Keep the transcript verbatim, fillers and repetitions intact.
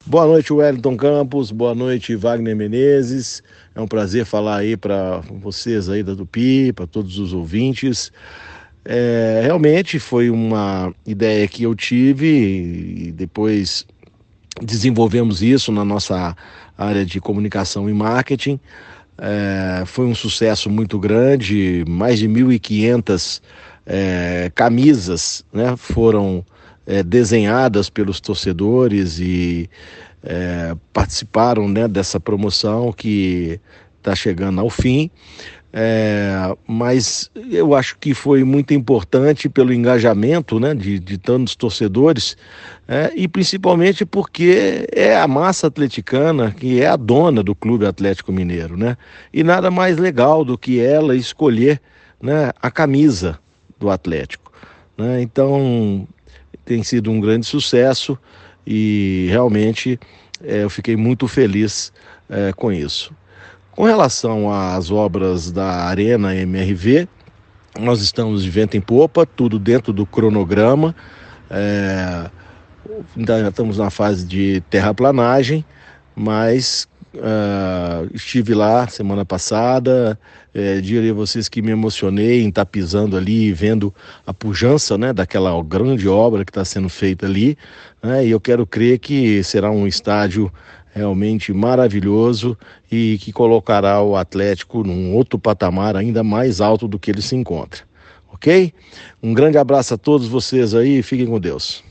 Boa noite, Wellington Campos. Boa noite, Wagner Menezes. É um prazer falar aí para vocês aí da Tupi, para todos os ouvintes. É, realmente foi uma ideia que eu tive e depois desenvolvemos isso na nossa área de comunicação e marketing. É, foi um sucesso muito grande, mais de mil e quinhentas é, camisas, né, foram é, desenhadas pelos torcedores e é, participaram, né, dessa promoção que está chegando ao fim. É, mas eu acho que foi muito importante pelo engajamento, né, de, de tantos torcedores, é, e principalmente porque é a massa atleticana que é a dona do Clube Atlético Mineiro, né? E nada mais legal do que ela escolher, né, a camisa do Atlético, né? Então tem sido um grande sucesso e realmente é, eu fiquei muito feliz é, com isso. Com relação às obras da Arena M R V, nós estamos de vento em popa, tudo dentro do cronograma. É, ainda estamos na fase de terraplanagem, mas uh, estive lá semana passada. É, diria a vocês que me emocionei em estar pisando ali e vendo a pujança, né, daquela grande obra que está sendo feita ali, né, e eu quero crer que será um estádio realmente maravilhoso e que colocará o Atlético num outro patamar ainda mais alto do que ele se encontra, ok? Um grande abraço a todos vocês aí e fiquem com Deus.